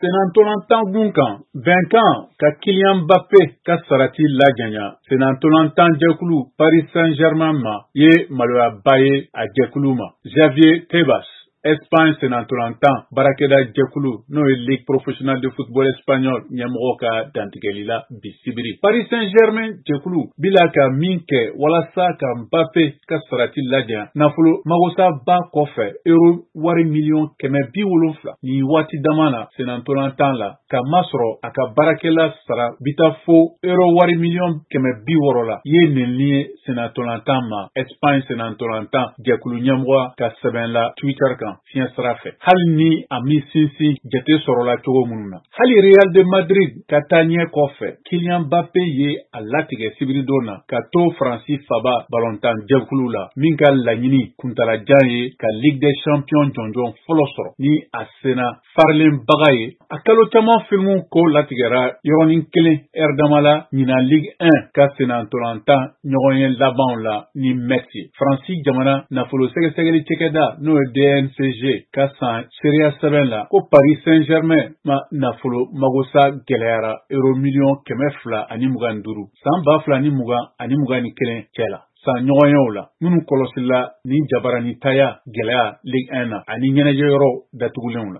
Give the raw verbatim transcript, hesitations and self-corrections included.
Senantolantan dun kan bɛnkan ka Kylian Mbappé ka sarati lajanya. Senantolantan jɛkulu Paris Saint-Germain ma ye maloyaba ye a jɛkulu ma. Javier Tebas Espagne senantolantan barakɛda jɛkulu n'o ye Ligue professionnelle de football espagnol ɲɛmɔgɔ ka dantigɛli la bi sibiri. Paris Saint-Germain jɛkulu bila ka min kɛ walasa ka Mbappé ka sarati lajanya nafolo magosaba kɔfɛ euro wari miliyɔn kɛmɛ bi wolonfila ni waati dama na senantolantan la ka masɔrɔ a ka baarakɛla sara bita fo euro wari miliyɔn kɛmɛ bi wɔɔrɔ la ye nenni ye senantolantan ma Espagne senantolantan jɛkulu ɲɛmɔgɔ ka sɛbɛn la Twitter kan fiɲɛ sira fɛ. Hali ni a mi sinsin jate sɔrɔla cogo minnu na. Hali Real de Madrid ka taa ɲɛ kɔfɛ Kylian Mbappé ye a latigɛ sibiridon na ka to Faransi faba balontan jɛkulu la min ka laɲini kuntalajan ye ka Ligue des Champions jɔnjɔn fɔlɔ sɔrɔ ni a sena farilenbaga ye. A kalo caman filmu ko latigɛra yɔrɔnin kelen heure dama la ɲina Ligue un ka senantolantan ɲɔgɔn ye labanw la ni Metz. Faransi jamana nafolo sɛgɛsɛgɛli cɛkɛda n'o ye D N C G ka san seereya sɛbɛn la ko Paris Saint-Germain ma nafolo magosa gɛlɛyara euro miliyɔn kɛmɛ fila ani mugan ni duuru san ba fila ni mugan ani mugan ni kelen cɛ la. San ɲɔgɔnyew la minnu kɔlɔsila ni jabaranitaya gɛlɛya Ligue un na ani ɲɛnɛjɛ yɔrɔ datugulenw la.